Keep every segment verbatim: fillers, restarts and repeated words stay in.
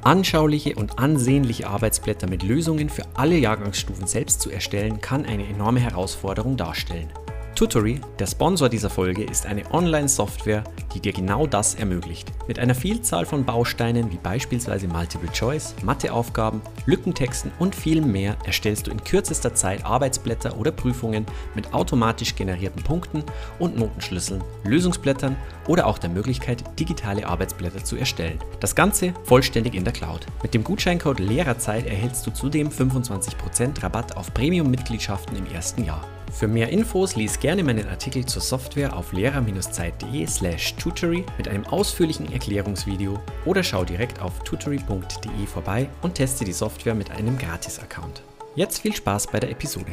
Anschauliche und ansehnliche Arbeitsblätter mit Lösungen für alle Jahrgangsstufen selbst zu erstellen, kann eine enorme Herausforderung darstellen. Tutory, der Sponsor dieser Folge, ist eine Online-Software, die dir genau das ermöglicht. Mit einer Vielzahl von Bausteinen wie beispielsweise Multiple Choice, Matheaufgaben, Lückentexten und vielem mehr erstellst du in kürzester Zeit Arbeitsblätter oder Prüfungen mit automatisch generierten Punkten und Notenschlüsseln, Lösungsblättern oder auch der Möglichkeit, digitale Arbeitsblätter zu erstellen. Das Ganze vollständig in der Cloud. Mit dem Gutscheincode Lehrerzeit erhältst du zudem fünfundzwanzig Prozent Rabatt auf Premium-Mitgliedschaften im ersten Jahr. Für mehr Infos lies gerne meinen Artikel zur Software auf lehrer-zeit.de slash tutory mit einem ausführlichen Erklärungsvideo oder schau direkt auf tutory punkt de vorbei und teste die Software mit einem Gratis-Account. Jetzt viel Spaß bei der Episode.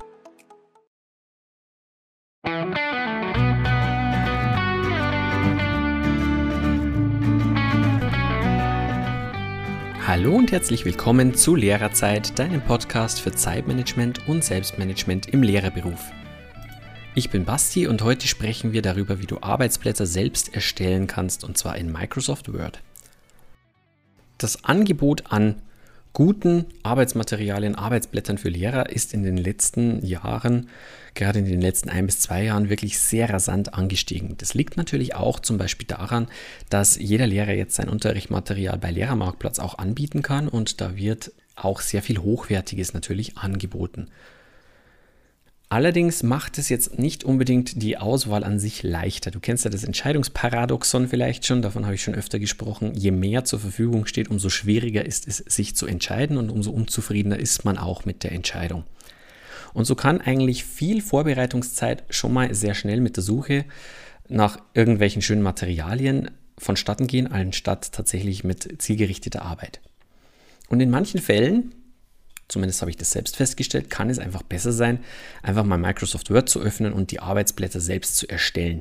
Hallo und herzlich willkommen zu Lehrerzeit, deinem Podcast für Zeitmanagement und Selbstmanagement im Lehrerberuf. Ich bin Basti und heute sprechen wir darüber, wie du Arbeitsblätter selbst erstellen kannst, und zwar in Microsoft Word. Das Angebot an guten Arbeitsmaterialien, Arbeitsblättern für Lehrer ist in den letzten Jahren, gerade in den letzten ein bis zwei Jahren, wirklich sehr rasant angestiegen. Das liegt natürlich auch zum Beispiel daran, dass jeder Lehrer jetzt sein Unterrichtsmaterial bei Lehrermarktplatz auch anbieten kann und da wird auch sehr viel Hochwertiges natürlich angeboten. Allerdings macht es jetzt nicht unbedingt die Auswahl an sich leichter. Du kennst ja das Entscheidungsparadoxon vielleicht schon, davon habe ich schon öfter gesprochen. Je mehr zur Verfügung steht, umso schwieriger ist es, sich zu entscheiden und umso unzufriedener ist man auch mit der Entscheidung. Und so kann eigentlich viel Vorbereitungszeit schon mal sehr schnell mit der Suche nach irgendwelchen schönen Materialien vonstatten gehen, anstatt tatsächlich mit zielgerichteter Arbeit. Und in manchen Fällen, zumindest habe ich das selbst festgestellt, kann es einfach besser sein, einfach mal Microsoft Word zu öffnen und die Arbeitsblätter selbst zu erstellen.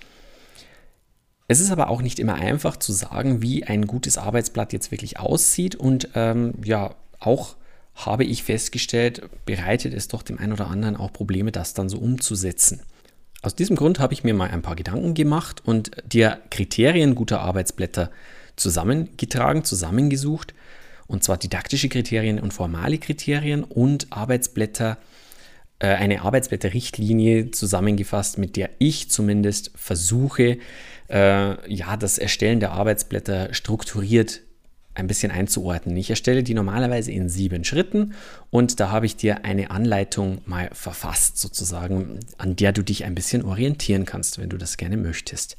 Es ist aber auch nicht immer einfach zu sagen, wie ein gutes Arbeitsblatt jetzt wirklich aussieht und ähm, ja, auch habe ich festgestellt, bereitet es doch dem einen oder anderen auch Probleme, das dann so umzusetzen. Aus diesem Grund habe ich mir mal ein paar Gedanken gemacht und dir Kriterien guter Arbeitsblätter zusammengetragen, zusammengesucht. Und zwar didaktische Kriterien und formale Kriterien und Arbeitsblätter, äh, eine Arbeitsblätterrichtlinie zusammengefasst, mit der ich zumindest versuche, äh, ja, das Erstellen der Arbeitsblätter strukturiert ein bisschen einzuordnen. Ich erstelle die normalerweise in sieben Schritten und da habe ich dir eine Anleitung mal verfasst, sozusagen, an der du dich ein bisschen orientieren kannst, wenn du das gerne möchtest.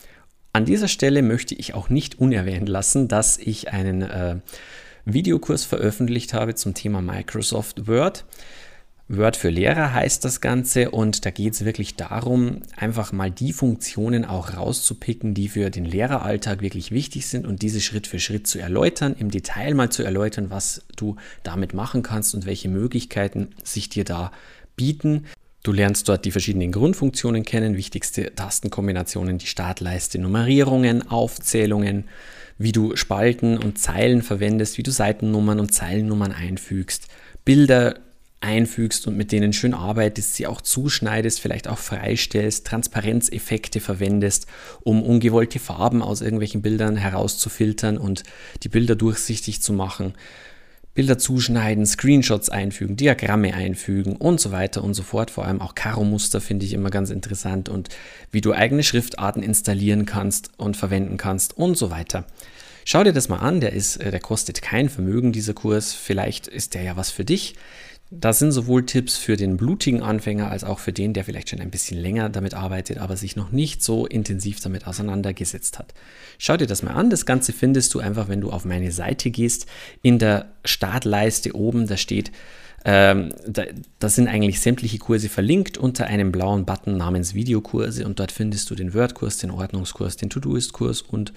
An dieser Stelle möchte ich auch nicht unerwähnt lassen, dass ich einen äh, Videokurs veröffentlicht habe zum Thema Microsoft Word. Word für Lehrer heißt das Ganze und da geht es wirklich darum, einfach mal die Funktionen auch rauszupicken, die für den Lehreralltag wirklich wichtig sind und diese Schritt für Schritt zu erläutern, im Detail mal zu erläutern, was du damit machen kannst und welche Möglichkeiten sich dir da bieten. Du lernst dort die verschiedenen Grundfunktionen kennen, wichtigste Tastenkombinationen, die Startleiste, Nummerierungen, Aufzählungen, wie du Spalten und Zeilen verwendest, wie du Seitennummern und Zeilennummern einfügst, Bilder einfügst und mit denen schön arbeitest, sie auch zuschneidest, vielleicht auch freistellst, Transparenzeffekte verwendest, um ungewollte Farben aus irgendwelchen Bildern herauszufiltern und die Bilder durchsichtig zu machen. Bilder zuschneiden, Screenshots einfügen, Diagramme einfügen und so weiter und so fort. Vor allem auch Karo-Muster finde ich immer ganz interessant und wie du eigene Schriftarten installieren kannst und verwenden kannst und so weiter. Schau dir das mal an, der, ist, der kostet kein Vermögen, dieser Kurs. Vielleicht ist der ja was für dich. Das sind sowohl Tipps für den blutigen Anfänger als auch für den, der vielleicht schon ein bisschen länger damit arbeitet, aber sich noch nicht so intensiv damit auseinandergesetzt hat. Schau dir das mal an. Das Ganze findest du einfach, wenn du auf meine Seite gehst. In der Startleiste oben, da steht, ähm, da, da sind eigentlich sämtliche Kurse verlinkt unter einem blauen Button namens Videokurse und dort findest du den Word-Kurs, den Ordnungskurs, den To-Do-Ist-Kurs und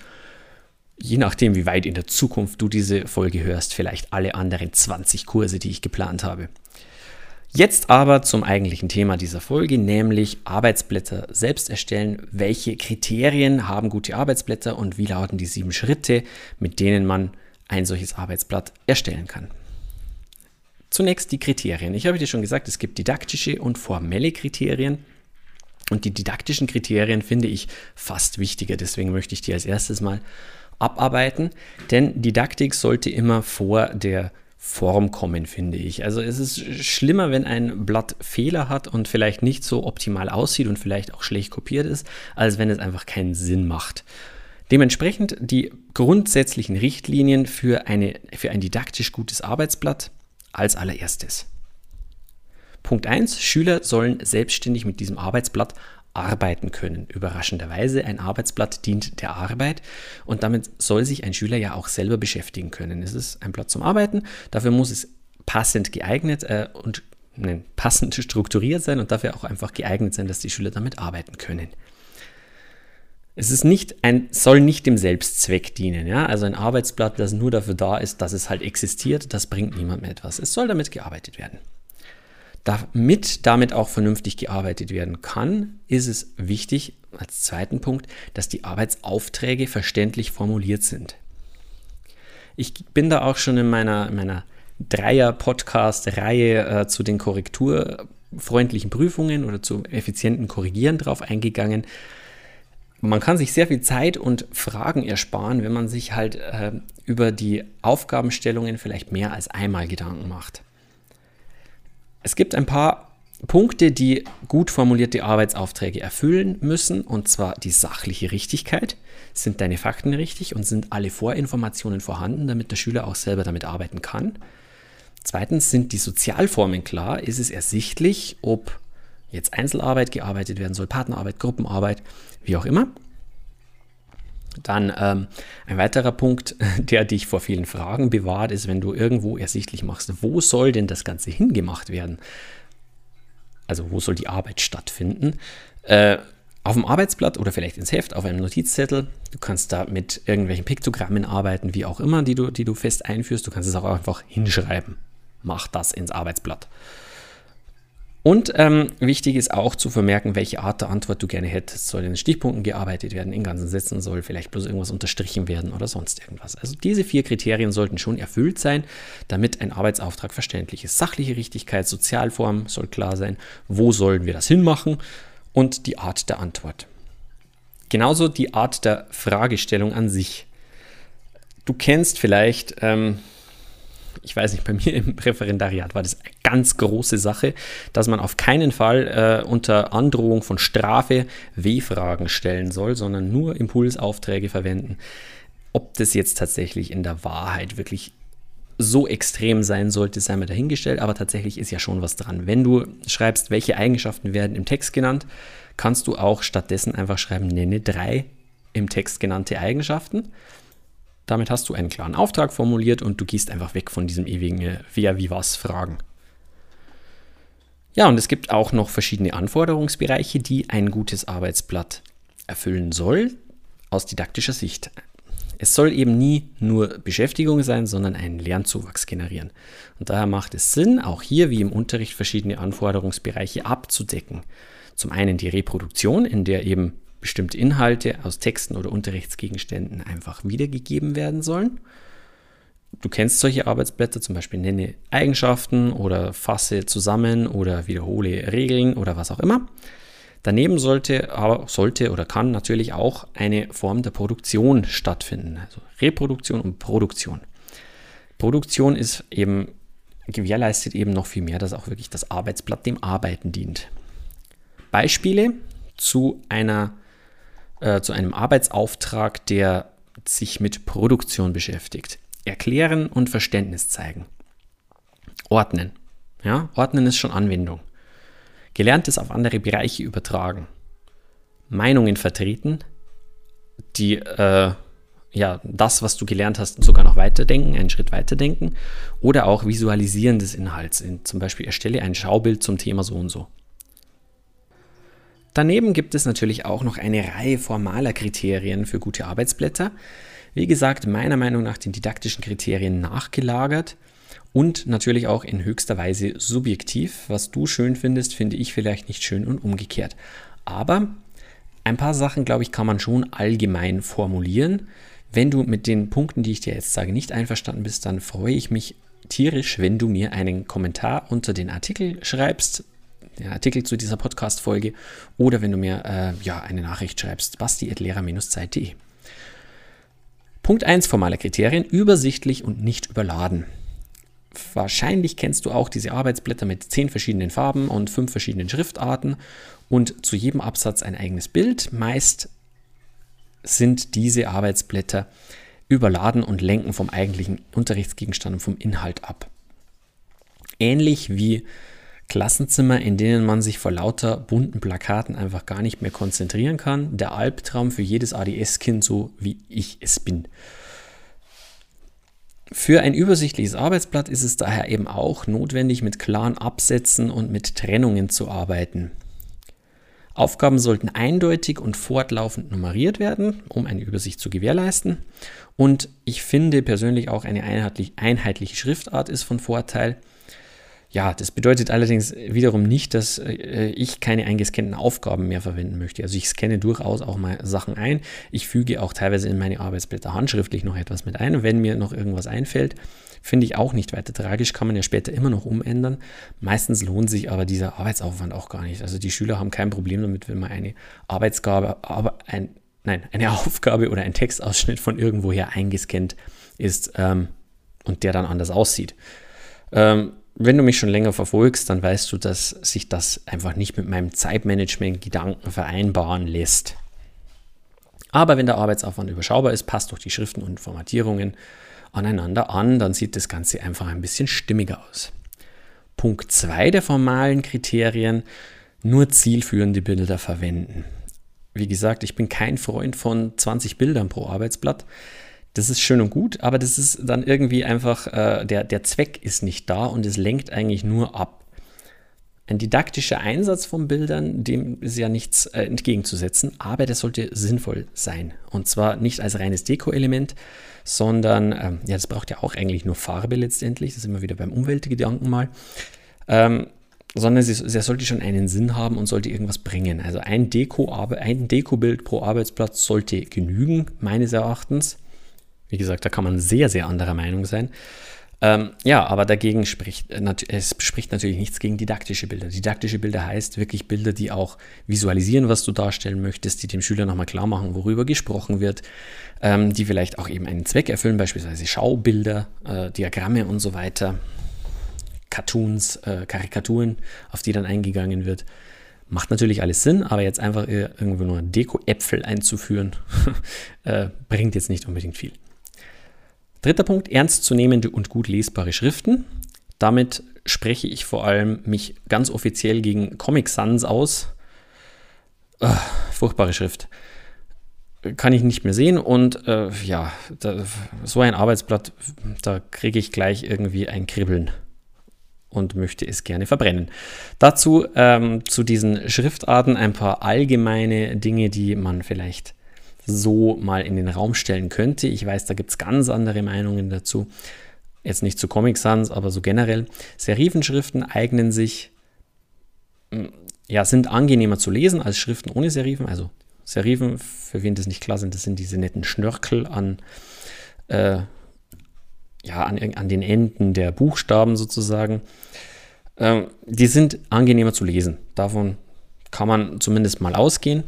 je nachdem, wie weit in der Zukunft du diese Folge hörst, vielleicht alle anderen zwanzig Kurse, die ich geplant habe. Jetzt aber zum eigentlichen Thema dieser Folge, nämlich Arbeitsblätter selbst erstellen. Welche Kriterien haben gute Arbeitsblätter und wie lauten die sieben Schritte, mit denen man ein solches Arbeitsblatt erstellen kann? Zunächst die Kriterien. Ich habe dir schon gesagt, es gibt didaktische und formelle Kriterien. Und die didaktischen Kriterien finde ich fast wichtiger. Deswegen möchte ich dir als erstes mal abarbeiten, denn Didaktik sollte immer vor der Form kommen, finde ich. Also es ist schlimmer, wenn ein Blatt Fehler hat und vielleicht nicht so optimal aussieht und vielleicht auch schlecht kopiert ist, als wenn es einfach keinen Sinn macht. Dementsprechend die grundsätzlichen Richtlinien für, eine, für ein didaktisch gutes Arbeitsblatt als allererstes. Punkt eins. Schüler sollen selbstständig mit diesem Arbeitsblatt arbeiten können. Überraschenderweise, ein Arbeitsblatt dient der Arbeit und damit soll sich ein Schüler ja auch selber beschäftigen können. Es ist ein Blatt zum Arbeiten, dafür muss es passend geeignet äh, und nein, passend strukturiert sein und dafür auch einfach geeignet sein, dass die Schüler damit arbeiten können. Es ist nicht ein, soll nicht dem Selbstzweck dienen. Ja? Also ein Arbeitsblatt, das nur dafür da ist, dass es halt existiert, das bringt niemandem etwas. Es soll damit gearbeitet werden. Damit damit auch vernünftig gearbeitet werden kann, ist es wichtig, als zweiten Punkt, dass die Arbeitsaufträge verständlich formuliert sind. Ich bin da auch schon in meiner, meiner Dreier-Podcast-Reihe äh, zu den korrekturfreundlichen Prüfungen oder zum effizienten Korrigieren drauf eingegangen. Man kann sich sehr viel Zeit und Fragen ersparen, wenn man sich halt äh, über die Aufgabenstellungen vielleicht mehr als einmal Gedanken macht. Es gibt ein paar Punkte, die gut formulierte Arbeitsaufträge erfüllen müssen, und zwar die sachliche Richtigkeit. Sind deine Fakten richtig und sind alle Vorinformationen vorhanden, damit der Schüler auch selber damit arbeiten kann? Zweitens, sind die Sozialformen klar? Ist es ersichtlich, ob jetzt Einzelarbeit gearbeitet werden soll, Partnerarbeit, Gruppenarbeit, wie auch immer? Dann ähm, ein weiterer Punkt, der dich vor vielen Fragen bewahrt, ist, wenn du irgendwo ersichtlich machst, wo soll denn das Ganze hingemacht werden? Also wo soll die Arbeit stattfinden? Äh, auf dem Arbeitsblatt oder vielleicht ins Heft, auf einem Notizzettel. Du kannst da mit irgendwelchen Piktogrammen arbeiten, wie auch immer, die du, die du fest einführst. Du kannst es auch einfach hinschreiben. Mach das ins Arbeitsblatt. Und ähm, wichtig ist auch zu vermerken, welche Art der Antwort du gerne hättest. Soll in Stichpunkten gearbeitet werden, in ganzen Sätzen, soll vielleicht bloß irgendwas unterstrichen werden oder sonst irgendwas. Also diese vier Kriterien sollten schon erfüllt sein, damit ein Arbeitsauftrag verständlich ist. Sachliche Richtigkeit, Sozialform soll klar sein, wo sollen wir das hinmachen und die Art der Antwort. Genauso die Art der Fragestellung an sich. Du kennst vielleicht... Ähm, Ich weiß nicht, bei mir im Referendariat war das eine ganz große Sache, dass man auf keinen Fall äh, unter Androhung von Strafe W-Fragen stellen soll, sondern nur Impulsaufträge verwenden. Ob das jetzt tatsächlich in der Wahrheit wirklich so extrem sein sollte, sei mal dahingestellt, aber tatsächlich ist ja schon was dran. Wenn du schreibst, welche Eigenschaften werden im Text genannt, kannst du auch stattdessen einfach schreiben, nenne drei im Text genannte Eigenschaften. Damit hast du einen klaren Auftrag formuliert und du gehst einfach weg von diesem ewigen Wer, wie, was Fragen. Ja, und es gibt auch noch verschiedene Anforderungsbereiche, die ein gutes Arbeitsblatt erfüllen soll, aus didaktischer Sicht. Es soll eben nie nur Beschäftigung sein, sondern einen Lernzuwachs generieren. Und daher macht es Sinn, auch hier wie im Unterricht verschiedene Anforderungsbereiche abzudecken. Zum einen die Reproduktion, in der eben bestimmte Inhalte aus Texten oder Unterrichtsgegenständen einfach wiedergegeben werden sollen. Du kennst solche Arbeitsblätter, zum Beispiel nenne Eigenschaften oder fasse zusammen oder wiederhole Regeln oder was auch immer. Daneben sollte, aber sollte oder kann natürlich auch eine Form der Produktion stattfinden, also Reproduktion und Produktion. Produktion ist eben, gewährleistet eben noch viel mehr, dass auch wirklich das Arbeitsblatt dem Arbeiten dient. Beispiele zu einer zu einem Arbeitsauftrag, der sich mit Produktion beschäftigt. Erklären und Verständnis zeigen. Ordnen. Ja, Ordnen ist schon Anwendung. Gelerntes auf andere Bereiche übertragen. Meinungen vertreten, die äh, ja, das, was du gelernt hast, sogar noch weiterdenken, einen Schritt weiterdenken. Oder auch Visualisieren des Inhalts. In, zum Beispiel erstelle ein Schaubild zum Thema so und so. Daneben gibt es natürlich auch noch eine Reihe formaler Kriterien für gute Arbeitsblätter. Wie gesagt, meiner Meinung nach den didaktischen Kriterien nachgelagert und natürlich auch in höchster Weise subjektiv. Was du schön findest, finde ich vielleicht nicht schön und umgekehrt. Aber ein paar Sachen, glaube ich, kann man schon allgemein formulieren. Wenn du mit den Punkten, die ich dir jetzt sage, nicht einverstanden bist, dann freue ich mich tierisch, wenn du mir einen Kommentar unter den Artikel schreibst, den Artikel zu dieser Podcast-Folge, oder wenn du mir äh, ja, eine Nachricht schreibst, basti at lehrer Bindestrich zeit punkt de. Punkt eins, formale Kriterien, übersichtlich und nicht überladen. Wahrscheinlich kennst du auch diese Arbeitsblätter mit zehn verschiedenen Farben und fünf verschiedenen Schriftarten und zu jedem Absatz ein eigenes Bild. Meist sind diese Arbeitsblätter überladen und lenken vom eigentlichen Unterrichtsgegenstand und vom Inhalt ab. Ähnlich wie Klassenzimmer, in denen man sich vor lauter bunten Plakaten einfach gar nicht mehr konzentrieren kann. Der Albtraum für jedes A D S-Kind, so wie ich es bin. Für ein übersichtliches Arbeitsblatt ist es daher eben auch notwendig, mit klaren Absätzen und mit Trennungen zu arbeiten. Aufgaben sollten eindeutig und fortlaufend nummeriert werden, um eine Übersicht zu gewährleisten. Und ich finde persönlich auch eine einheitlich, einheitliche Schriftart ist von Vorteil. Ja, das bedeutet allerdings wiederum nicht, dass äh, ich keine eingescannten Aufgaben mehr verwenden möchte. Also ich scanne durchaus auch mal Sachen ein. Ich füge auch teilweise in meine Arbeitsblätter handschriftlich noch etwas mit ein. Und wenn mir noch irgendwas einfällt, finde ich auch nicht weiter tragisch, kann man ja später immer noch umändern. Meistens lohnt sich aber dieser Arbeitsaufwand auch gar nicht. Also die Schüler haben kein Problem damit, wenn man eine Arbeitsgabe, aber ein, nein, eine Aufgabe oder ein Textausschnitt von irgendwoher eingescannt ist ähm, und der dann anders aussieht. Ähm, Wenn du mich schon länger verfolgst, dann weißt du, dass sich das einfach nicht mit meinem Zeitmanagement-Gedanken vereinbaren lässt. Aber wenn der Arbeitsaufwand überschaubar ist, passt doch die Schriften und Formatierungen aneinander an, dann sieht das Ganze einfach ein bisschen stimmiger aus. Punkt zwei der formalen Kriterien, nur zielführende Bilder verwenden. Wie gesagt, ich bin kein Freund von zwanzig Bildern pro Arbeitsblatt. Das ist schön und gut, aber das ist dann irgendwie einfach, äh, der, der Zweck ist nicht da und es lenkt eigentlich nur ab. Ein didaktischer Einsatz von Bildern, dem ist ja nichts äh, entgegenzusetzen, aber das sollte sinnvoll sein. Und zwar nicht als reines Deko-Element, sondern, ähm, ja, das braucht ja auch eigentlich nur Farbe letztendlich, das ist immer wieder beim Umweltgedanken mal, ähm, sondern es sollte schon einen Sinn haben und sollte irgendwas bringen. Also ein Deko, ein Dekobild pro Arbeitsblatt sollte genügen, meines Erachtens. Wie gesagt, da kann man sehr, sehr anderer Meinung sein. Ähm, ja, aber dagegen spricht, es spricht natürlich nichts gegen didaktische Bilder. Didaktische Bilder heißt wirklich Bilder, die auch visualisieren, was du darstellen möchtest, die dem Schüler nochmal klar machen, worüber gesprochen wird, ähm, die vielleicht auch eben einen Zweck erfüllen, beispielsweise Schaubilder, äh, Diagramme und so weiter, Cartoons, äh, Karikaturen, auf die dann eingegangen wird. Macht natürlich alles Sinn, aber jetzt einfach irgendwo nur Deko-Äpfel einzuführen, äh, bringt jetzt nicht unbedingt viel. Dritter Punkt, ernstzunehmende und gut lesbare Schriften. Damit spreche ich vor allem mich ganz offiziell gegen Comic Sans aus. Äh, furchtbare Schrift. Kann ich nicht mehr sehen und äh, ja, da, so ein Arbeitsblatt, da kriege ich gleich irgendwie ein Kribbeln und möchte es gerne verbrennen. Dazu ähm, zu diesen Schriftarten ein paar allgemeine Dinge, die man vielleicht so mal in den Raum stellen könnte. Ich weiß, da gibt es ganz andere Meinungen dazu. Jetzt nicht zu Comic Sans, aber so generell. Serifenschriften eignen sich, ja, sind angenehmer zu lesen als Schriften ohne Serifen. Also Serifen, für wen das nicht klar sind, das sind diese netten Schnörkel an, äh, ja, an, an den Enden der Buchstaben sozusagen. Ähm, die sind angenehmer zu lesen. Davon kann man zumindest mal ausgehen.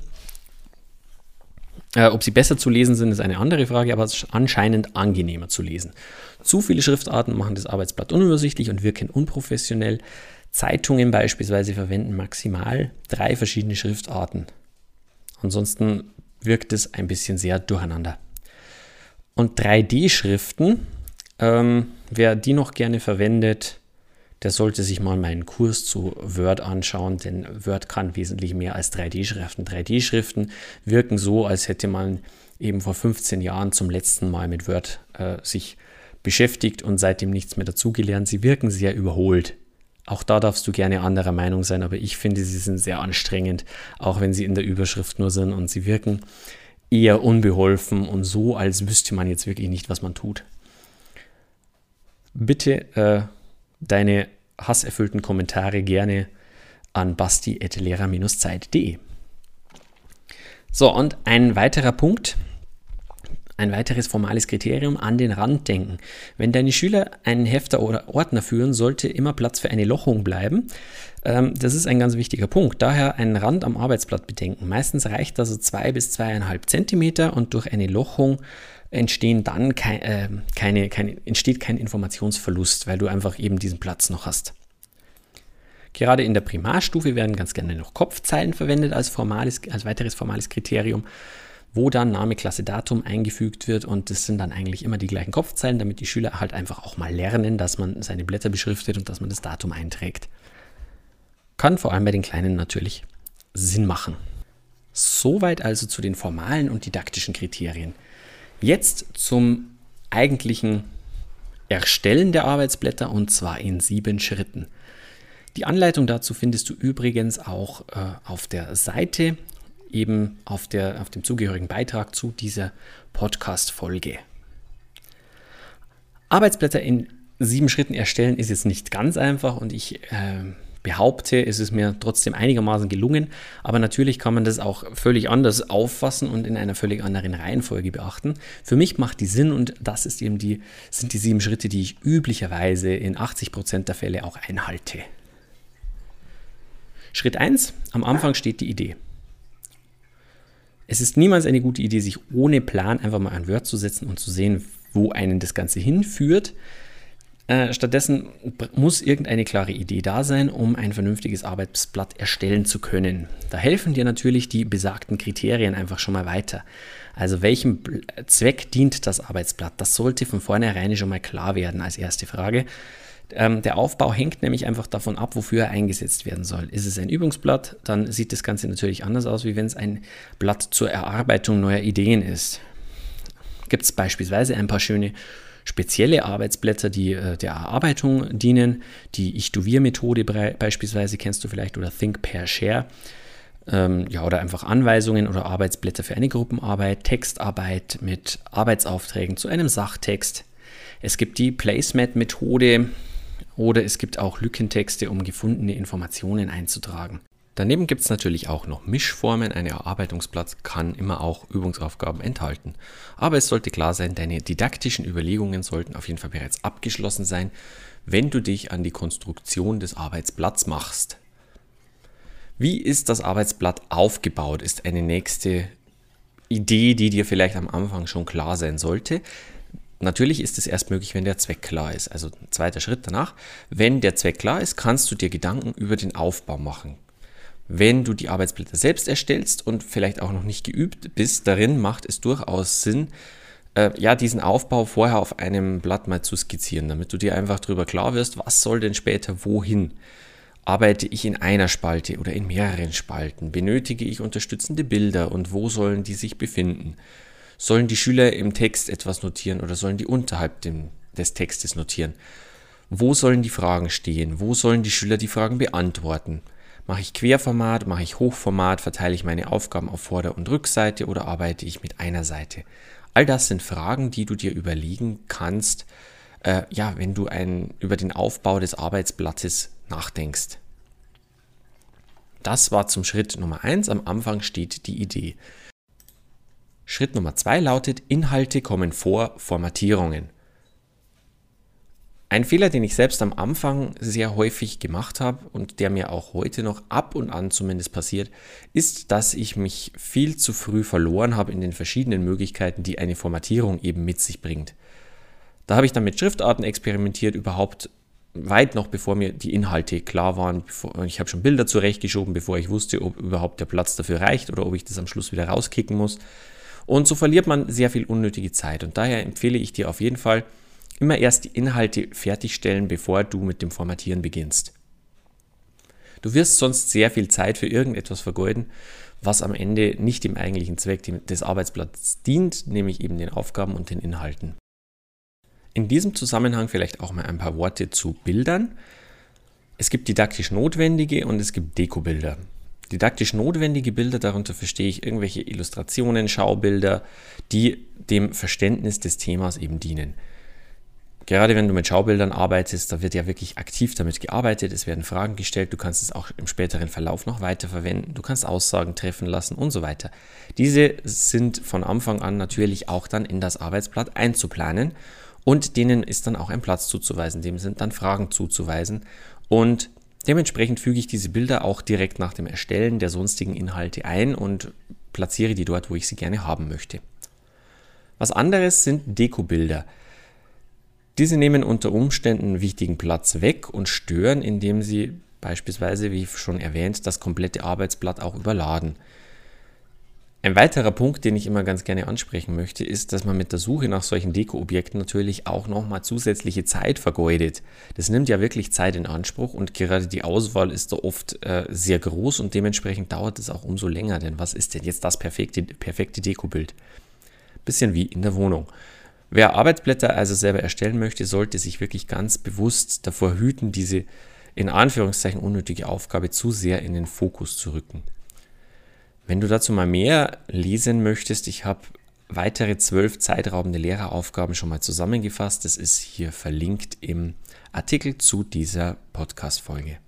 Äh, ob sie besser zu lesen sind, ist eine andere Frage, aber es ist anscheinend angenehmer zu lesen. Zu viele Schriftarten machen das Arbeitsblatt unübersichtlich und wirken unprofessionell. Zeitungen beispielsweise verwenden maximal drei verschiedene Schriftarten. Ansonsten wirkt es ein bisschen sehr durcheinander. Und drei D-Schriften, ähm, wer die noch gerne verwendet, der sollte sich mal meinen Kurs zu Word anschauen, denn Word kann wesentlich mehr als drei D-Schriften. drei D-Schriften wirken so, als hätte man eben vor fünfzehn Jahren zum letzten Mal mit Word äh, sich beschäftigt und seitdem nichts mehr dazugelernt. Sie wirken sehr überholt. Auch da darfst du gerne anderer Meinung sein, aber ich finde, sie sind sehr anstrengend, auch wenn sie in der Überschrift nur sind und sie wirken eher unbeholfen und so, als wüsste man jetzt wirklich nicht, was man tut. Bitte äh, deine hasserfüllten Kommentare gerne an basti at lehrer Bindestrich zeit punkt de. So, und ein weiterer Punkt, ein weiteres formales Kriterium, an den Rand denken. Wenn deine Schüler einen Hefter oder Ordner führen, sollte immer Platz für eine Lochung bleiben. Ähm, das ist ein ganz wichtiger Punkt. Daher einen Rand am Arbeitsblatt bedenken. Meistens reicht also zwei bis zweieinhalb Zentimeter und durch eine Lochung entstehen dann kein, äh, keine, keine, entsteht kein Informationsverlust, weil du einfach eben diesen Platz noch hast. Gerade in der Primarstufe werden ganz gerne noch Kopfzeilen verwendet als, formales, als weiteres formales Kriterium, wo dann Name, Klasse, Datum eingefügt wird, und das sind dann eigentlich immer die gleichen Kopfzeilen, damit die Schüler halt einfach auch mal lernen, dass man seine Blätter beschriftet und dass man das Datum einträgt. Kann vor allem bei den Kleinen natürlich Sinn machen. Soweit also zu den formalen und didaktischen Kriterien. Jetzt zum eigentlichen Erstellen der Arbeitsblätter, und zwar in sieben Schritten. Die Anleitung dazu findest du übrigens auch äh, auf der Seite, eben auf, der, auf dem zugehörigen Beitrag zu dieser Podcast-Folge. Arbeitsblätter in sieben Schritten erstellen ist jetzt nicht ganz einfach, und ich äh, behaupte, es ist mir trotzdem einigermaßen gelungen, aber natürlich kann man das auch völlig anders auffassen und in einer völlig anderen Reihenfolge beachten. Für mich macht die Sinn, und das ist eben die, sind die sieben Schritte, die ich üblicherweise in achtzig Prozent der Fälle auch einhalte. Schritt eins, am Anfang steht die Idee. Es ist niemals eine gute Idee, sich ohne Plan einfach mal an Word zu setzen und zu sehen, wo einen das Ganze hinführt. Äh, stattdessen muss irgendeine klare Idee da sein, um ein vernünftiges Arbeitsblatt erstellen zu können. Da helfen dir natürlich die besagten Kriterien einfach schon mal weiter. Also welchem Zweck dient das Arbeitsblatt? Das sollte von vornherein schon mal klar werden als erste Frage. Ähm, der Aufbau hängt nämlich einfach davon ab, wofür er eingesetzt werden soll. Ist es ein Übungsblatt, dann sieht das Ganze natürlich anders aus, wie wenn es ein Blatt zur Erarbeitung neuer Ideen ist. Gibt es beispielsweise ein paar schöne spezielle Arbeitsblätter, die äh, der Erarbeitung dienen. Die Ich-Du-Wir-Methode beispielsweise kennst du vielleicht, oder Think, Pair, Share. Ähm, ja, oder einfach Anweisungen oder Arbeitsblätter für eine Gruppenarbeit, Textarbeit mit Arbeitsaufträgen zu einem Sachtext. Es gibt die Placemat-Methode, oder es gibt auch Lückentexte, um gefundene Informationen einzutragen. Daneben gibt es natürlich auch noch Mischformen. Ein Erarbeitungsblatt kann immer auch Übungsaufgaben enthalten. Aber es sollte klar sein, deine didaktischen Überlegungen sollten auf jeden Fall bereits abgeschlossen sein, wenn du dich an die Konstruktion des Arbeitsblatts machst. Wie ist das Arbeitsblatt aufgebaut, ist eine nächste Idee, die dir vielleicht am Anfang schon klar sein sollte. Natürlich ist es erst möglich, wenn der Zweck klar ist. Also zweiter Schritt danach. Wenn der Zweck klar ist, kannst du dir Gedanken über den Aufbau machen. Wenn du die Arbeitsblätter selbst erstellst und vielleicht auch noch nicht geübt bist darin, macht es durchaus Sinn, äh, ja, diesen Aufbau vorher auf einem Blatt mal zu skizzieren, damit du dir einfach darüber klar wirst, was soll denn später wohin. Arbeite ich in einer Spalte oder in mehreren Spalten? Benötige ich unterstützende Bilder, und wo sollen die sich befinden? Sollen die Schüler im Text etwas notieren oder sollen die unterhalb dem, des Textes notieren? Wo sollen die Fragen stehen? Wo sollen die Schüler die Fragen beantworten? Mache ich Querformat, mache ich Hochformat, verteile ich meine Aufgaben auf Vorder- und Rückseite oder arbeite ich mit einer Seite? All das sind Fragen, die du dir überlegen kannst, äh, ja, wenn du ein, über den Aufbau des Arbeitsblattes nachdenkst. Das war zum Schritt Nummer eins. Am Anfang steht die Idee. Schritt Nummer zwei lautet, Inhalte kommen vor Formatierungen. Ein Fehler, den ich selbst am Anfang sehr häufig gemacht habe und der mir auch heute noch ab und an zumindest passiert, ist, dass ich mich viel zu früh verloren habe in den verschiedenen Möglichkeiten, die eine Formatierung eben mit sich bringt. Da habe ich dann mit Schriftarten experimentiert, überhaupt weit noch bevor mir die Inhalte klar waren. Bevor, ich habe schon Bilder zurechtgeschoben, bevor ich wusste, ob überhaupt der Platz dafür reicht oder ob ich das am Schluss wieder rauskicken muss. Und so verliert man sehr viel unnötige Zeit. Und daher empfehle ich dir auf jeden Fall, immer erst die Inhalte fertigstellen, bevor du mit dem Formatieren beginnst. Du wirst sonst sehr viel Zeit für irgendetwas vergeuden, was am Ende nicht dem eigentlichen Zweck des Arbeitsblatts dient, nämlich eben den Aufgaben und den Inhalten. In diesem Zusammenhang vielleicht auch mal ein paar Worte zu Bildern. Es gibt didaktisch notwendige und es gibt Dekobilder. Didaktisch notwendige Bilder, darunter verstehe ich irgendwelche Illustrationen, Schaubilder, die dem Verständnis des Themas eben dienen. Gerade wenn du mit Schaubildern arbeitest, da wird ja wirklich aktiv damit gearbeitet, es werden Fragen gestellt, du kannst es auch im späteren Verlauf noch weiter verwenden, du kannst Aussagen treffen lassen und so weiter. Diese sind von Anfang an natürlich auch dann in das Arbeitsblatt einzuplanen und denen ist dann auch ein Platz zuzuweisen, dem sind dann Fragen zuzuweisen und dementsprechend füge ich diese Bilder auch direkt nach dem Erstellen der sonstigen Inhalte ein und platziere die dort, wo ich sie gerne haben möchte. Was anderes sind Dekobilder. Diese nehmen unter Umständen wichtigen Platz weg und stören, indem sie beispielsweise, wie schon erwähnt, das komplette Arbeitsblatt auch überladen. Ein weiterer Punkt, den ich immer ganz gerne ansprechen möchte, ist, dass man mit der Suche nach solchen Deko-Objekten natürlich auch nochmal zusätzliche Zeit vergeudet. Das nimmt ja wirklich Zeit in Anspruch und gerade die Auswahl ist da oft äh, sehr groß und dementsprechend dauert es auch umso länger. Denn was ist denn jetzt das perfekte, perfekte Deko-Bild? Bisschen wie in der Wohnung. Wer Arbeitsblätter also selber erstellen möchte, sollte sich wirklich ganz bewusst davor hüten, diese in Anführungszeichen unnötige Aufgabe zu sehr in den Fokus zu rücken. Wenn du dazu mal mehr lesen möchtest, ich habe weitere zwölf zeitraubende Lehreraufgaben schon mal zusammengefasst. Das ist hier verlinkt im Artikel zu dieser Podcast-Folge.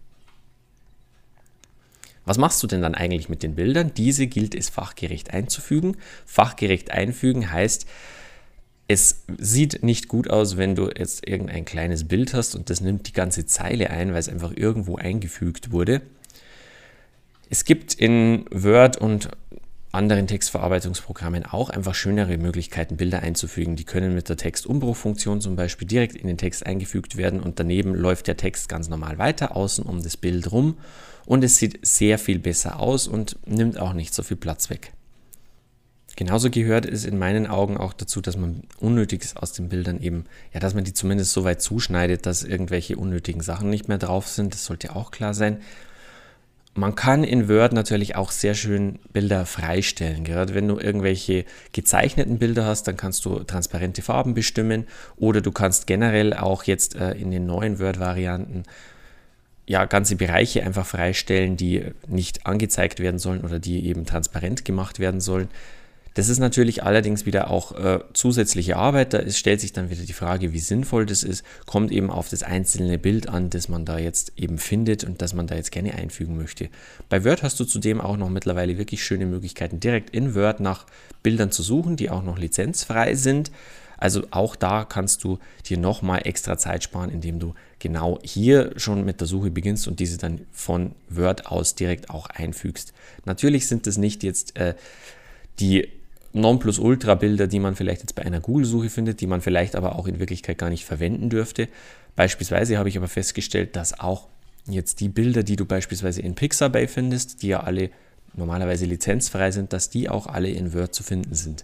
Was machst du denn dann eigentlich mit den Bildern? Diese gilt es fachgerecht einzufügen. Fachgerecht einfügen heißt, es sieht nicht gut aus, wenn du jetzt irgendein kleines Bild hast und das nimmt die ganze Zeile ein, weil es einfach irgendwo eingefügt wurde. Es gibt in Word und anderen Textverarbeitungsprogrammen auch einfach schönere Möglichkeiten, Bilder einzufügen. Die können mit der Textumbruchfunktion zum Beispiel direkt in den Text eingefügt werden und daneben läuft der Text ganz normal weiter, außen um das Bild rum und es sieht sehr viel besser aus und nimmt auch nicht so viel Platz weg. Genauso gehört es in meinen Augen auch dazu, dass man Unnötiges aus den Bildern eben, ja, dass man die zumindest so weit zuschneidet, dass irgendwelche unnötigen Sachen nicht mehr drauf sind. Das sollte auch klar sein. Man kann in Word natürlich auch sehr schön Bilder freistellen. Gerade wenn du irgendwelche gezeichneten Bilder hast, dann kannst du transparente Farben bestimmen oder du kannst generell auch jetzt äh, in den neuen Word-Varianten ja, ganze Bereiche einfach freistellen, die nicht angezeigt werden sollen oder die eben transparent gemacht werden sollen. Das ist natürlich allerdings wieder auch äh, zusätzliche Arbeit. Da ist, stellt sich dann wieder die Frage, wie sinnvoll das ist. Kommt eben auf das einzelne Bild an, das man da jetzt eben findet und das man da jetzt gerne einfügen möchte. Bei Word hast du zudem auch noch mittlerweile wirklich schöne Möglichkeiten, direkt in Word nach Bildern zu suchen, die auch noch lizenzfrei sind. Also auch da kannst du dir nochmal extra Zeit sparen, indem du genau hier schon mit der Suche beginnst und diese dann von Word aus direkt auch einfügst. Natürlich sind das nicht jetzt äh, die Nonplusultra-Bilder, die man vielleicht jetzt bei einer Google-Suche findet, die man vielleicht aber auch in Wirklichkeit gar nicht verwenden dürfte. Beispielsweise habe ich aber festgestellt, dass auch jetzt die Bilder, die du beispielsweise in Pixabay findest, die ja alle normalerweise lizenzfrei sind, dass die auch alle in Word zu finden sind.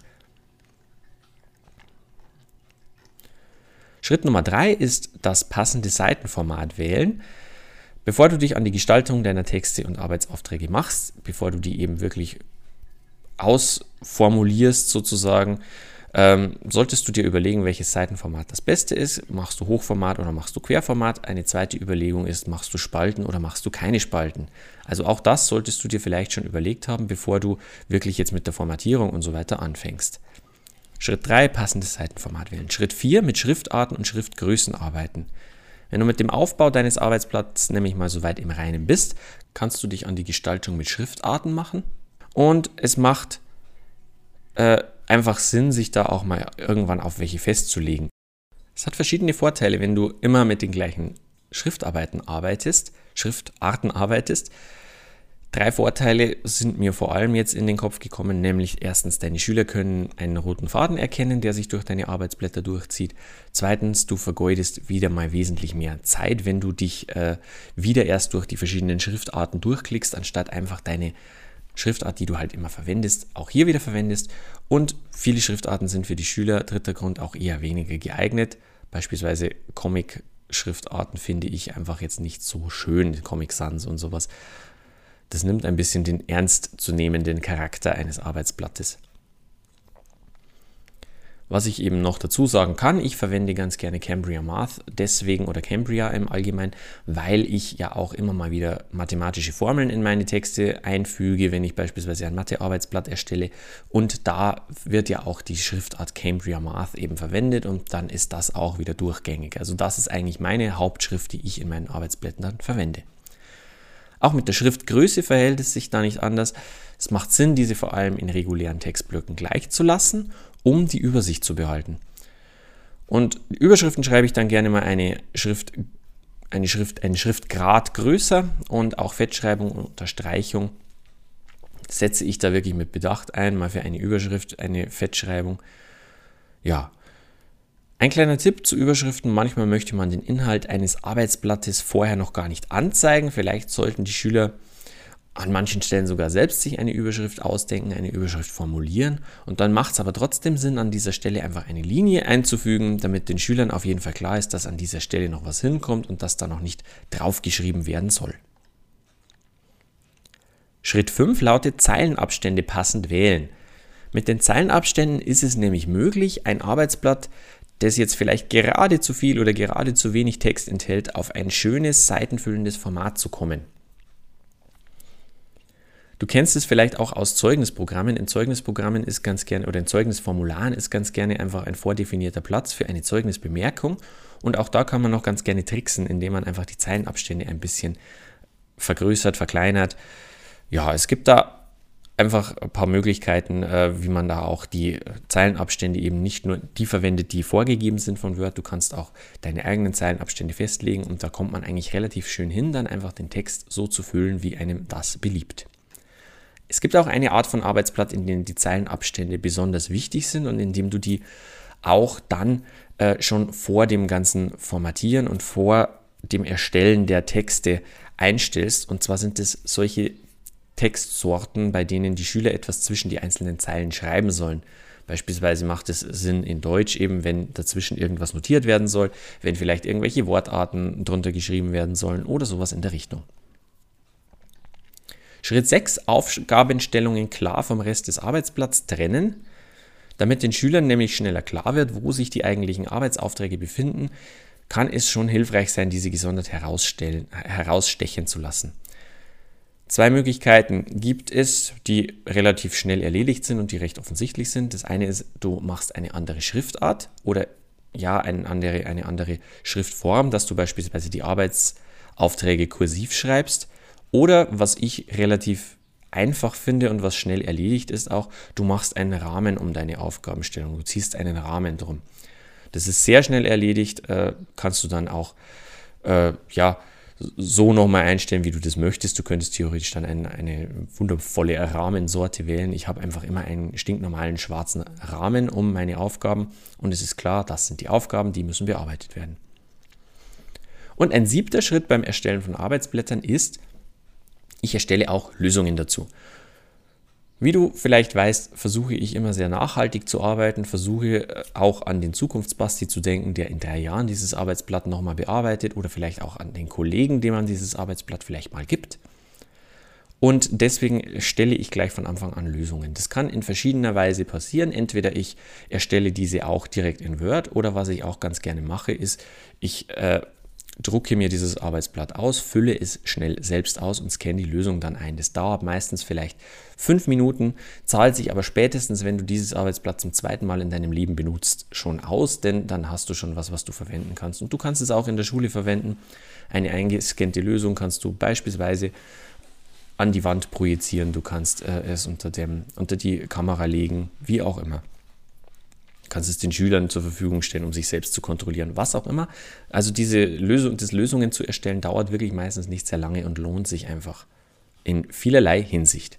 Schritt Nummer drei ist das passende Seitenformat wählen. Bevor du dich an die Gestaltung deiner Texte und Arbeitsaufträge machst, bevor du die eben wirklich ausformulierst sozusagen, ähm, solltest du dir überlegen, welches Seitenformat das beste ist. Machst du Hochformat oder machst du Querformat? Eine zweite Überlegung ist, machst du Spalten oder machst du keine Spalten? Also auch das solltest du dir vielleicht schon überlegt haben, bevor du wirklich jetzt mit der Formatierung und so weiter anfängst. Schritt drei, passendes Seitenformat wählen. Schritt vier, mit Schriftarten und Schriftgrößen arbeiten. Wenn du mit dem Aufbau deines Arbeitsblatts nämlich mal so weit im Reinen bist, kannst du dich an die Gestaltung mit Schriftarten machen. Und es macht äh, einfach Sinn, sich da auch mal irgendwann auf welche festzulegen. Es hat verschiedene Vorteile, wenn du immer mit den gleichen Schriftarbeiten arbeitest, Schriftarten arbeitest. Drei Vorteile sind mir vor allem jetzt in den Kopf gekommen, nämlich erstens, deine Schüler können einen roten Faden erkennen, der sich durch deine Arbeitsblätter durchzieht. Zweitens, du vergeudest wieder mal wesentlich mehr Zeit, wenn du dich äh, wieder erst durch die verschiedenen Schriftarten durchklickst, anstatt einfach deine Schriftart, die du halt immer verwendest, auch hier wieder verwendest. Und viele Schriftarten sind für die Schüler, dritter Grund, auch eher weniger geeignet. Beispielsweise Comic-Schriftarten finde ich einfach jetzt nicht so schön, Comic Sans und sowas. Das nimmt ein bisschen den ernstzunehmenden Charakter eines Arbeitsblattes. Was ich eben noch dazu sagen kann, ich verwende ganz gerne Cambria Math deswegen oder Cambria im Allgemeinen, weil ich ja auch immer mal wieder mathematische Formeln in meine Texte einfüge, wenn ich beispielsweise ein Mathe-Arbeitsblatt erstelle, und da wird ja auch die Schriftart Cambria Math eben verwendet und dann ist das auch wieder durchgängig. Also das ist eigentlich meine Hauptschrift, die ich in meinen Arbeitsblättern dann verwende. Auch mit der Schriftgröße verhält es sich da nicht anders. Es macht Sinn, diese vor allem in regulären Textblöcken gleich zu lassen, um die Übersicht zu behalten. Und Überschriften schreibe ich dann gerne mal eine Schrift, eine Schrift, einen Schriftgrad größer, und auch Fettschreibung und Unterstreichung setze ich da wirklich mit Bedacht ein, mal für eine Überschrift eine Fettschreibung Ja, ein kleiner Tipp zu Überschriften. Manchmal möchte man den Inhalt eines Arbeitsblattes vorher noch gar nicht anzeigen. Vielleicht sollten die Schüler an manchen Stellen sogar selbst sich eine Überschrift ausdenken, eine Überschrift formulieren. Und dann macht es aber trotzdem Sinn, an dieser Stelle einfach eine Linie einzufügen, damit den Schülern auf jeden Fall klar ist, dass an dieser Stelle noch was hinkommt und dass da noch nicht draufgeschrieben werden soll. Schritt fünf lautet Zeilenabstände passend wählen. Mit den Zeilenabständen ist es nämlich möglich, ein Arbeitsblatt, das jetzt vielleicht gerade zu viel oder gerade zu wenig Text enthält, auf ein schönes, seitenfüllendes Format zu kommen. Du kennst es vielleicht auch aus Zeugnisprogrammen. In Zeugnisprogrammen ist ganz gerne oder in Zeugnisformularen ist ganz gerne einfach ein vordefinierter Platz für eine Zeugnisbemerkung. Und auch da kann man noch ganz gerne tricksen, indem man einfach die Zeilenabstände ein bisschen vergrößert, verkleinert. Ja, es gibt da einfach ein paar Möglichkeiten, wie man da auch die Zeilenabstände eben nicht nur die verwendet, die vorgegeben sind von Word. Du kannst auch deine eigenen Zeilenabstände festlegen und da kommt man eigentlich relativ schön hin, dann einfach den Text so zu füllen, wie einem das beliebt. Es gibt auch eine Art von Arbeitsblatt, in dem die Zeilenabstände besonders wichtig sind und in dem du die auch dann äh, schon vor dem ganzen Formatieren und vor dem Erstellen der Texte einstellst. Und zwar sind es solche Textsorten, bei denen die Schüler etwas zwischen die einzelnen Zeilen schreiben sollen. Beispielsweise macht es Sinn in Deutsch eben, wenn dazwischen irgendwas notiert werden soll, wenn vielleicht irgendwelche Wortarten drunter geschrieben werden sollen oder sowas in der Richtung. Schritt sechs, Aufgabenstellungen klar vom Rest des Arbeitsblatts trennen. Damit den Schülern nämlich schneller klar wird, wo sich die eigentlichen Arbeitsaufträge befinden, kann es schon hilfreich sein, diese gesondert herausstellen, herausstechen zu lassen. Zwei Möglichkeiten gibt es, die relativ schnell erledigt sind und die recht offensichtlich sind. Das eine ist, du machst eine andere Schriftart oder ja, eine andere, eine andere Schriftform, dass du beispielsweise die Arbeitsaufträge kursiv schreibst. Oder was ich relativ einfach finde und was schnell erledigt ist auch, du machst einen Rahmen um deine Aufgabenstellung, du ziehst einen Rahmen drum. Das ist sehr schnell erledigt, äh, kannst du dann auch äh, ja, so nochmal einstellen, wie du das möchtest. Du könntest theoretisch dann ein, eine wundervolle Rahmensorte wählen. Ich habe einfach immer einen stinknormalen schwarzen Rahmen um meine Aufgaben und es ist klar, das sind die Aufgaben, die müssen bearbeitet werden. Und ein siebter Schritt beim Erstellen von Arbeitsblättern ist, ich erstelle auch Lösungen dazu. Wie du vielleicht weißt, versuche ich immer sehr nachhaltig zu arbeiten, versuche auch an den Zukunftsbasti zu denken, der in drei Jahren dieses Arbeitsblatt nochmal bearbeitet oder vielleicht auch an den Kollegen, dem man dieses Arbeitsblatt vielleicht mal gibt. Und deswegen stelle ich gleich von Anfang an Lösungen. Das kann in verschiedener Weise passieren. Entweder ich erstelle diese auch direkt in Word oder was ich auch ganz gerne mache, ist, ich äh, drucke mir dieses Arbeitsblatt aus, fülle es schnell selbst aus und scanne die Lösung dann ein. Das dauert meistens vielleicht fünf Minuten, zahlt sich aber spätestens, wenn du dieses Arbeitsblatt zum zweiten Mal in deinem Leben benutzt, schon aus, denn dann hast du schon was, was du verwenden kannst. Und du kannst es auch in der Schule verwenden. Eine eingescannte Lösung kannst du beispielsweise an die Wand projizieren, du kannst äh, es unter, dem, unter die Kamera legen, wie auch immer. Kannst es den Schülern zur Verfügung stellen, um sich selbst zu kontrollieren, was auch immer. Also diese Lösung, das Lösungen zu erstellen, dauert wirklich meistens nicht sehr lange und lohnt sich einfach in vielerlei Hinsicht.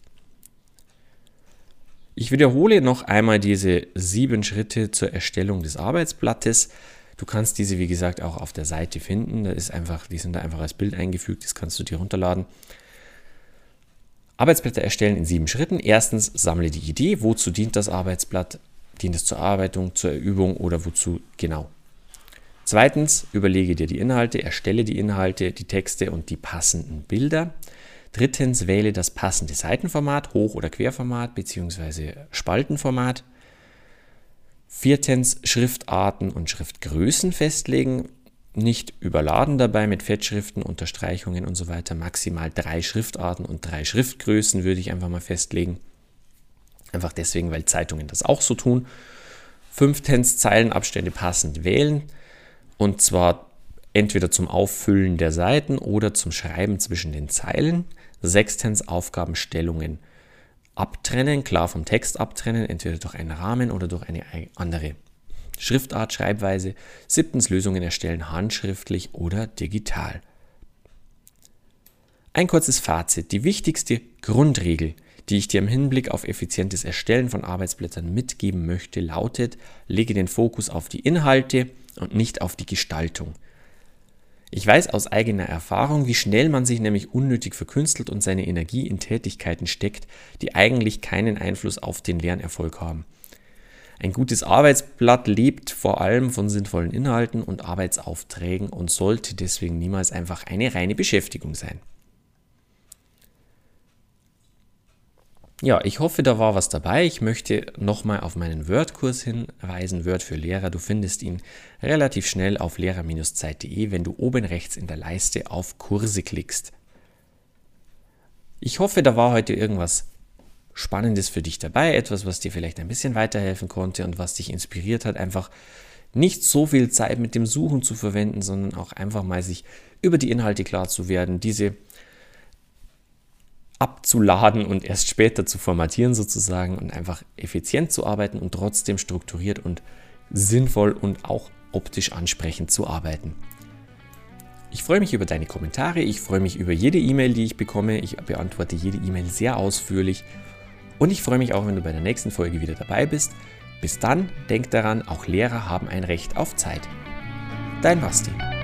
Ich wiederhole noch einmal diese sieben Schritte zur Erstellung des Arbeitsblattes. Du kannst diese, wie gesagt, auch auf der Seite finden. Da ist einfach, die sind da einfach als Bild eingefügt, das kannst du dir runterladen. Arbeitsblätter erstellen in sieben Schritten. Erstens, sammle die Idee, wozu dient das Arbeitsblatt? Dient es zur Arbeitung, zur Übung oder wozu genau? Zweitens, überlege dir die Inhalte, erstelle die Inhalte, die Texte und die passenden Bilder. Drittens, wähle das passende Seitenformat, Hoch- oder Querformat bzw. Spaltenformat. Viertens, Schriftarten und Schriftgrößen festlegen. Nicht überladen dabei mit Fettschriften, Unterstreichungen und so weiter. Maximal drei Schriftarten und drei Schriftgrößen würde ich einfach mal festlegen. Einfach deswegen, weil Zeitungen das auch so tun. Fünftens, Zeilenabstände passend wählen. Und zwar entweder zum Auffüllen der Seiten oder zum Schreiben zwischen den Zeilen. Sechstens, Aufgabenstellungen abtrennen, klar vom Text abtrennen, entweder durch einen Rahmen oder durch eine andere Schriftart, Schreibweise. Siebtens, Lösungen erstellen, handschriftlich oder digital. Ein kurzes Fazit. Die wichtigste Grundregel, die ich dir im Hinblick auf effizientes Erstellen von Arbeitsblättern mitgeben möchte, lautet: Lege den Fokus auf die Inhalte und nicht auf die Gestaltung. Ich weiß aus eigener Erfahrung, wie schnell man sich nämlich unnötig verkünstelt und seine Energie in Tätigkeiten steckt, die eigentlich keinen Einfluss auf den Lernerfolg haben. Ein gutes Arbeitsblatt lebt vor allem von sinnvollen Inhalten und Arbeitsaufträgen und sollte deswegen niemals einfach eine reine Beschäftigung sein. Ja, ich hoffe, da war was dabei. Ich möchte nochmal auf meinen Word-Kurs hinweisen, Word für Lehrer. Du findest ihn relativ schnell auf lehrer Bindestrich zeit punkt de, wenn du oben rechts in der Leiste auf Kurse klickst. Ich hoffe, da war heute irgendwas Spannendes für dich dabei, etwas, was dir vielleicht ein bisschen weiterhelfen konnte und was dich inspiriert hat, einfach nicht so viel Zeit mit dem Suchen zu verwenden, sondern auch einfach mal sich über die Inhalte klar zu werden, diese abzuladen und erst später zu formatieren sozusagen und einfach effizient zu arbeiten und trotzdem strukturiert und sinnvoll und auch optisch ansprechend zu arbeiten. Ich freue mich über deine Kommentare, ich freue mich über jede E-Mail, die ich bekomme. Ich beantworte jede E-Mail sehr ausführlich und ich freue mich auch, wenn du bei der nächsten Folge wieder dabei bist. Bis dann, denk daran, auch Lehrer haben ein Recht auf Zeit. Dein Basti.